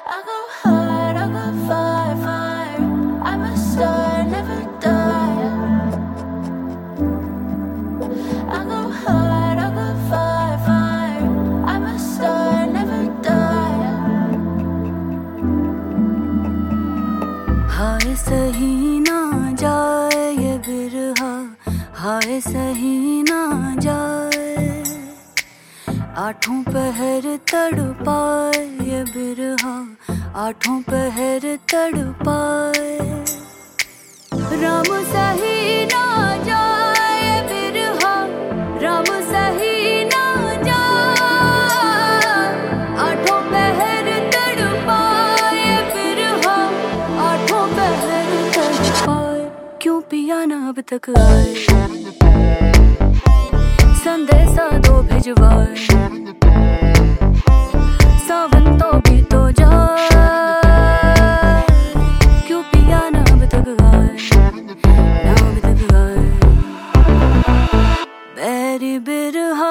I go hard, I go fire, fire. I'm a star, never die. I go hard, I go fire, fire. I'm a star, never die. हाय सही ना जाए ये बिरहा, हाय सही ना जाए। आठों पहर तड़पाए ये बिरहा, आठों पहर तड़पाए। राम सही ना जाए ये बिरहा, राम सही ना जाए। आठों पहर तड़पाए ये बिरहा, आठों पहर तड़पाए। क्यों पिया ना अब तक आए, संदेशा दो भिजवाए। सावन तो भी तो जाए, क्यों पिया ना अब तक आए, ना अब तक आए। बैरी बिरहा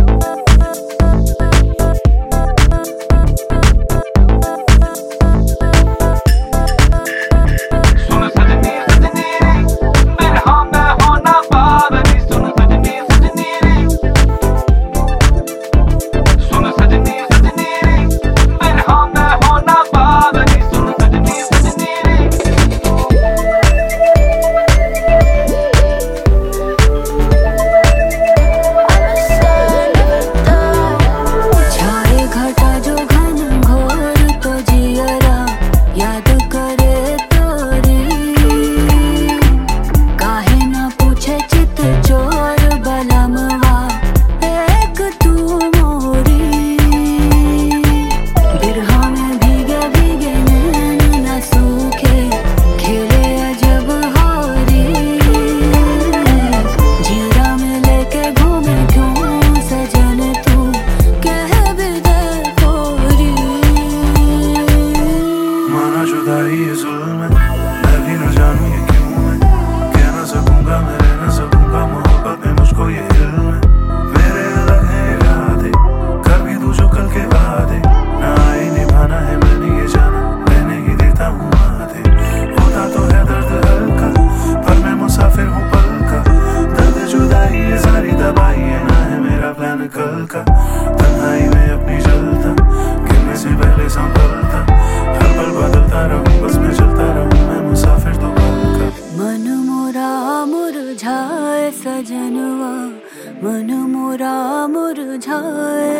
तन्हाई में अपनी जलता, गिरने से पहले संभलता। हर पल बदलता रहूं, बस मैं चलता रहूं, मैं मुसाफिर तो पल का। मन मोरा मुरझाए सजनवा, मन मोरा मुरझाए।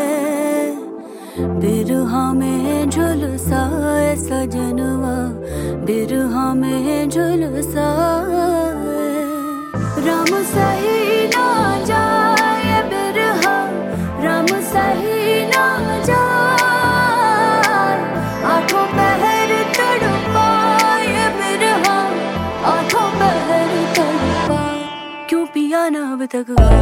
बिरहा में झुलसाए सजनवा, बिरहा में झुलसाए। राम सही ना जाए बिरहा, राम सही ना जाए। आठों पहर तड़पाए बिरहा, आठों पहर तड़पाए। क्यों पिया ना अब तक आए।